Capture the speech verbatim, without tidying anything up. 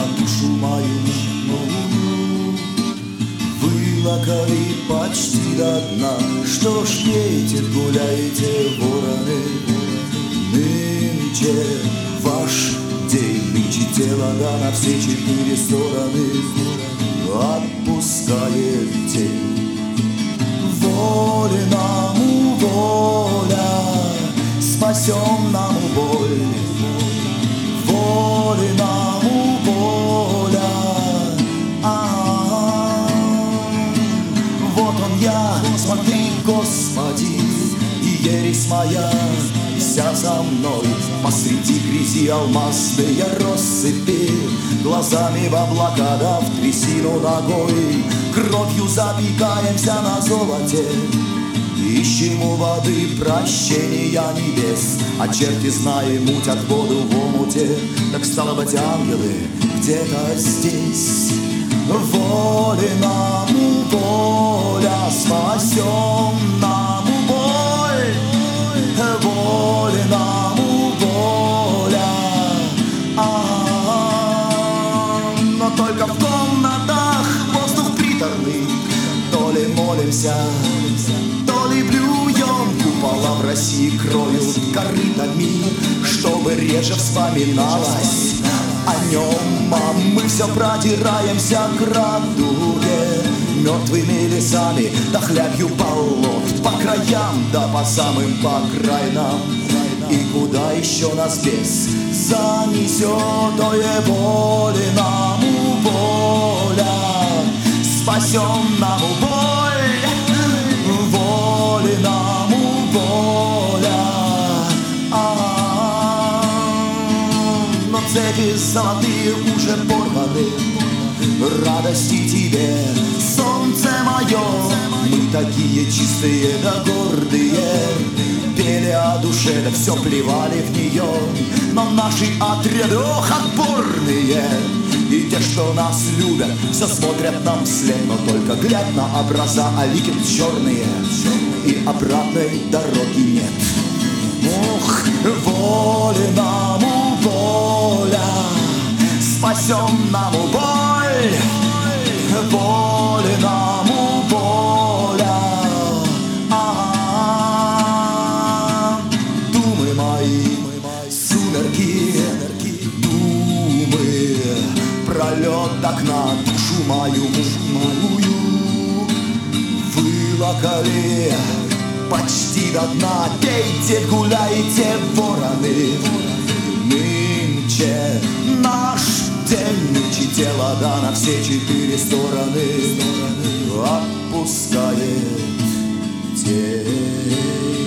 душу мою новую. Вылокали почти до дна. Что ж пейте, гуляете, вороны? Нынче ваш день, нынче тело да на все четыре стороны отпускает тень. Воленому воля, спасенному боль. Воленому воля, а-а-а. Вот он я, смотри, Господи, и ересь моя вся со мной. Посреди грязи алмазные россыпи, глазами в облака да в трясину ногой. Кровью запекаемся на золоте, ищем у воды прощения небес. А черти, зная, мутят воду в омуте. Так стало быть, ангелы где-то здесь. Воленому воля, спасенному боль. Воленому воля, а-а-а. Но только в комнатах воздух приторный. То ли молимся, то ли блюем. Купола в России кроют корытами, чтобы реже вспоминалось о нем. А мы все продираемся к радуге мертвыми лесами, да хлябью болот по краям, да по самым по окраинам. И куда еще нас бес занесет, ое воленому воля, спасенному боль. Воленому воля, а-а-а. Но цепи золотые уже порваны. Радости тебе, солнце мое. Мы такие чистые да гордые, пели о душе, да все плевали в нее. Но наши отряды, ох, отборные. И те, что нас любят, все смотрят нам вслед. Но только глядь на образа, а лики черные, и обратной дороги нет. Ох, воленому воля, спасенному боль. Воленому воля, а-а-а. Думы мои, сумерки, думы, пролет окна душу мою мужную. Вылокали почти до дна. Пейте, гуляйте, вороны. Нынче наш день, нынче тело да на все четыре стороны отпускает тень.